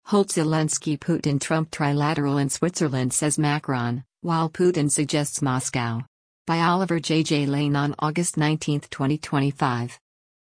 Hold Zelensky Putin Trump trilateral in Switzerland, says Macron, while Putin suggests Moscow. By Oliver J. Lane on August 19, 2025.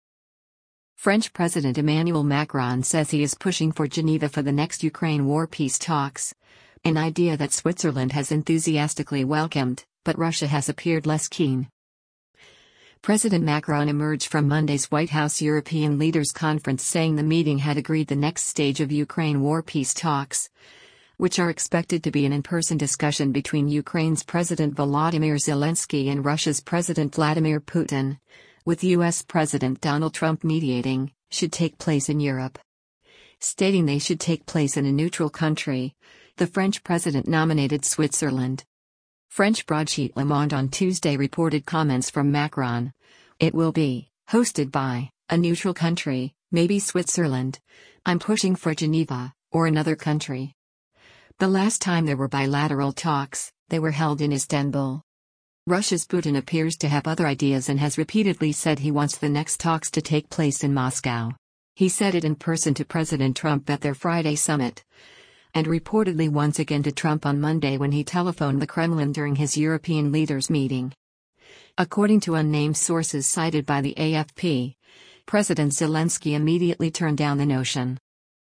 French President Emmanuel Macron says he is pushing for Geneva for the next Ukraine war peace talks. An idea that Switzerland has enthusiastically welcomed, but Russia has appeared less keen. President Macron emerged from Monday's White House European Leaders Conference saying the meeting had agreed the next stage of Ukraine war peace talks, which are expected to be an in-person discussion between Ukraine's President Volodymyr Zelensky and Russia's President Vladimir Putin, with U.S. President Donald Trump mediating, should take place in Europe. Stating they should take place in a neutral country, the French president nominated Switzerland. French broadsheet Le Monde on Tuesday reported comments from Macron. It will be hosted by a neutral country, maybe Switzerland. I'm pushing for Geneva, or another country. The last time there were bilateral talks, they were held in Istanbul. Russia's Putin appears to have other ideas and has repeatedly said he wants the next talks to take place in Moscow. He said it in person to President Trump at their Friday summit, and reportedly once again to Trump on Monday when he telephoned the Kremlin during his European leaders' meeting. According to unnamed sources cited by the AFP, President Zelensky immediately turned down the notion.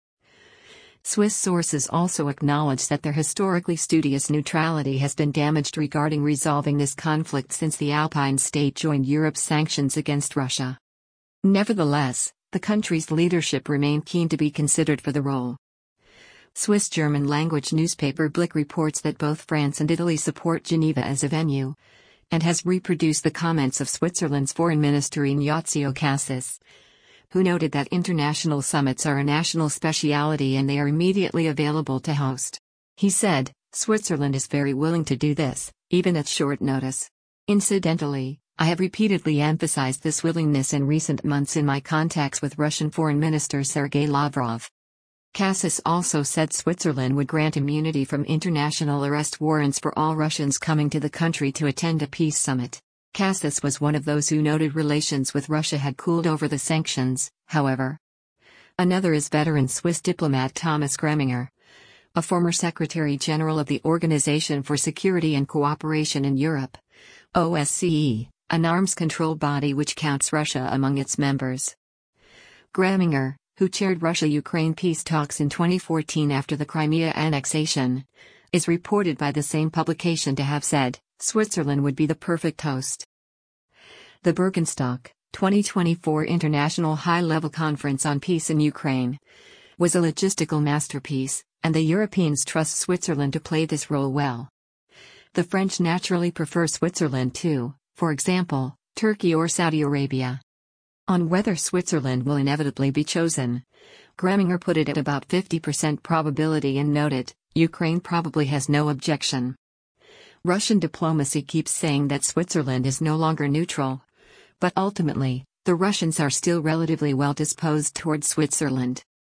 Swiss sources also acknowledge that their historically studious neutrality has been damaged regarding resolving this conflict since the Alpine state joined Europe's sanctions against Russia. Nevertheless, the country's leadership remained keen to be considered for the role. Swiss German-language newspaper Blick reports that both France and Italy support Geneva as a venue, and has reproduced the comments of Switzerland's Foreign Minister Ignazio Cassis, who noted that international summits are a national speciality and they are immediately available to host. He said, Switzerland is very willing to do this, even at short notice. Incidentally, I have repeatedly emphasized this willingness in recent months in my contacts with Russian Foreign Minister Sergei Lavrov. Cassis also said Switzerland would grant immunity from international arrest warrants for all Russians coming to the country to attend a peace summit. Cassis was one of those who noted relations with Russia had cooled over the sanctions, however. Another is veteran Swiss diplomat Thomas Greminger, a former Secretary General of the Organization for Security and Cooperation in Europe, OSCE, an arms control body which counts Russia among its members. Greminger, who chaired Russia-Ukraine peace talks in 2014 after the Crimea annexation, is reported by the same publication to have said, Switzerland would be the perfect host. The Birkenstock 2024 International High-Level Conference on Peace in Ukraine was a logistical masterpiece, and the Europeans trust Switzerland to play this role well. The French naturally prefer Switzerland to, for example, Turkey or Saudi Arabia. On whether Switzerland will inevitably be chosen, Greminger put it at about 50% probability and noted, Ukraine probably has no objection. Russian diplomacy keeps saying that Switzerland is no longer neutral, but ultimately, the Russians are still relatively well disposed towards Switzerland.